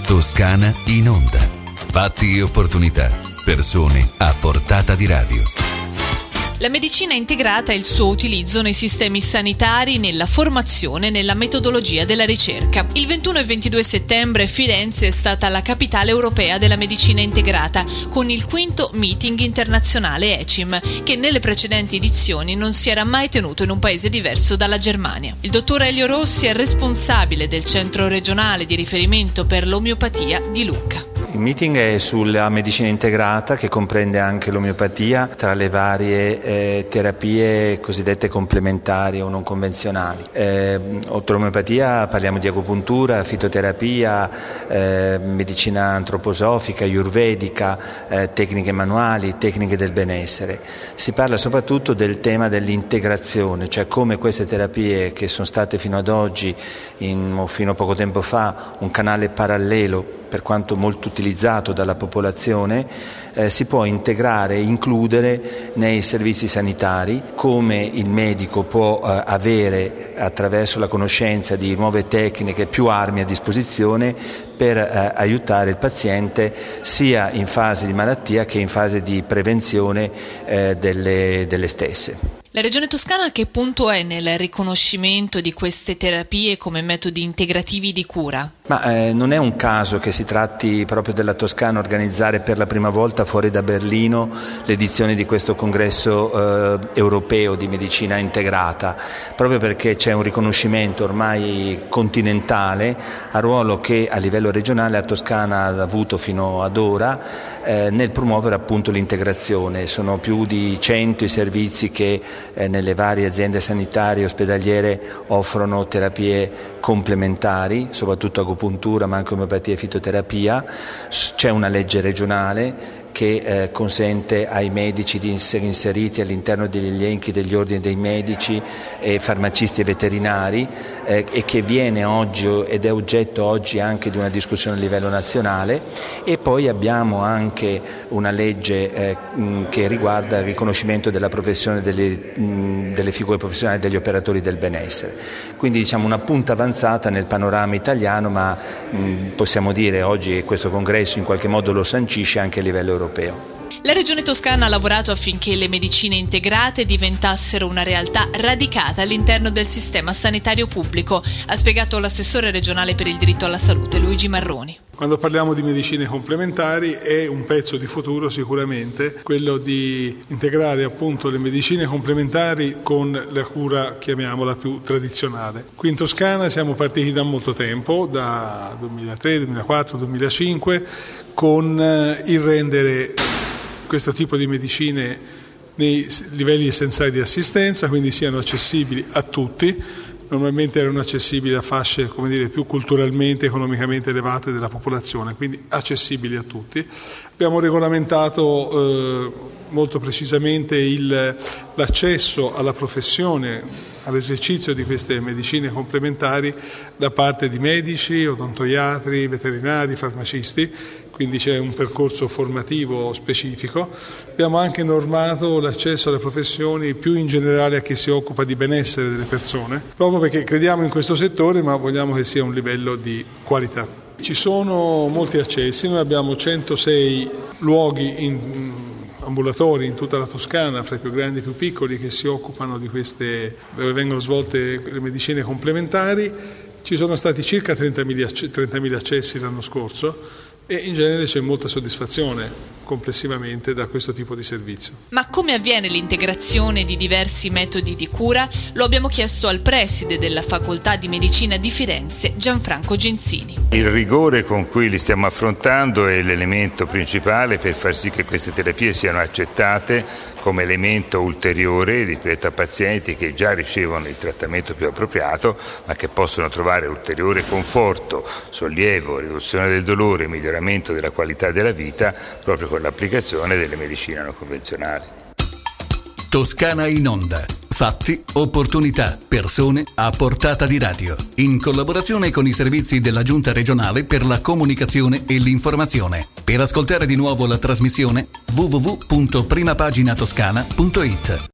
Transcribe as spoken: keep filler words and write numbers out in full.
Toscana in onda. Fatti e opportunità. Persone a portata di radio. La medicina integrata e il suo utilizzo nei sistemi sanitari, nella formazione e nella metodologia della ricerca. Il ventuno e ventidue settembre Firenze è stata la capitale europea della medicina integrata, con il quinto meeting internazionale E C I M, che nelle precedenti edizioni non si era mai tenuto in un paese diverso dalla Germania. Il dottor Elio Rossi è responsabile del centro regionale di riferimento per l'omeopatia di Lucca. Il meeting è sulla medicina integrata, che comprende anche l'omeopatia tra le varie eh, terapie cosiddette complementari o non convenzionali. Eh, oltre all'omeopatia parliamo di agopuntura, fitoterapia, eh, medicina antroposofica, ayurvedica, eh, tecniche manuali, tecniche del benessere. Si parla soprattutto del tema dell'integrazione, cioè come queste terapie che sono state fino ad oggi, in, o fino a poco tempo fa, un canale parallelo, per quanto molto utilizzato dalla popolazione, eh, si può integrare e includere nei servizi sanitari, come il medico può eh, avere attraverso la conoscenza di nuove tecniche più armi a disposizione per eh, aiutare il paziente sia in fase di malattia che in fase di prevenzione eh, delle, delle stesse. La Regione Toscana a che punto è nel riconoscimento di queste terapie come metodi integrativi di cura? Ma eh, non è un caso che si tratti proprio della Toscana organizzare per la prima volta fuori da Berlino l'edizione di questo congresso eh, europeo di medicina integrata, proprio perché c'è un riconoscimento ormai continentale al ruolo che a livello regionale la Toscana ha avuto fino ad ora eh, nel promuovere appunto l'integrazione. Sono più di cento i servizi che eh, nelle varie aziende sanitarie e ospedaliere offrono terapie complementari, soprattutto agopuntura, ma anche omeopatia e fitoterapia. C'è una legge regionale che eh, consente ai medici di essere inseriti all'interno degli elenchi degli ordini dei medici e farmacisti e veterinari eh, e che viene oggi ed è oggetto oggi anche di una discussione a livello nazionale. E poi abbiamo anche una legge eh, che riguarda il riconoscimento della professione delle, mh, delle figure professionali degli operatori del benessere. Quindi diciamo una punta avanzata nel panorama italiano, ma mh, possiamo dire oggi che questo congresso in qualche modo lo sancisce anche a livello europeo. La Regione Toscana ha lavorato affinché le medicine integrate diventassero una realtà radicata all'interno del sistema sanitario pubblico, ha spiegato l'assessore regionale per il diritto alla salute Luigi Marroni. Quando parliamo di medicine complementari è un pezzo di futuro sicuramente quello di integrare appunto le medicine complementari con la cura, chiamiamola, più tradizionale. Qui in Toscana siamo partiti da molto tempo, da duemilatré, duemilaquattro, duemilacinque, con il rendere questo tipo di medicine nei livelli essenziali di assistenza, quindi siano accessibili a tutti. Normalmente erano accessibili a fasce, come dire, più culturalmente, economicamente elevate della popolazione, quindi accessibili a tutti. Abbiamo regolamentato eh, molto precisamente il, l'accesso alla professione, all'esercizio di queste medicine complementari da parte di medici, odontoiatri, veterinari, farmacisti, quindi c'è un percorso formativo specifico. Abbiamo anche normato l'accesso alle professioni più in generale a chi si occupa di benessere delle persone, proprio perché crediamo in questo settore ma vogliamo che sia un livello di qualità. Ci sono molti accessi, noi abbiamo centosei luoghi in ambulatori in tutta la Toscana, fra i più grandi e i più piccoli, che si occupano di queste, dove vengono svolte le medicine complementari. Ci sono stati circa trentamila accessi l'anno scorso e in genere c'è molta soddisfazione complessivamente da questo tipo di servizio. Ma come avviene l'integrazione di diversi metodi di cura? Lo abbiamo chiesto al preside della Facoltà di Medicina di Firenze, Gianfranco Genzini. Il rigore con cui li stiamo affrontando è l'elemento principale per far sì che queste terapie siano accettate come elemento ulteriore, ripeto, a pazienti che già ricevono il trattamento più appropriato, ma che possono trovare ulteriore conforto, sollievo, riduzione del dolore, miglioramento della qualità della vita proprio con l'applicazione delle medicine non convenzionali. Toscana in onda. Fatti, opportunità, persone a portata di radio. In collaborazione con i servizi della Giunta regionale per la comunicazione e l'informazione. Per ascoltare di nuovo la trasmissione w w w punto primapaginatoscana punto it.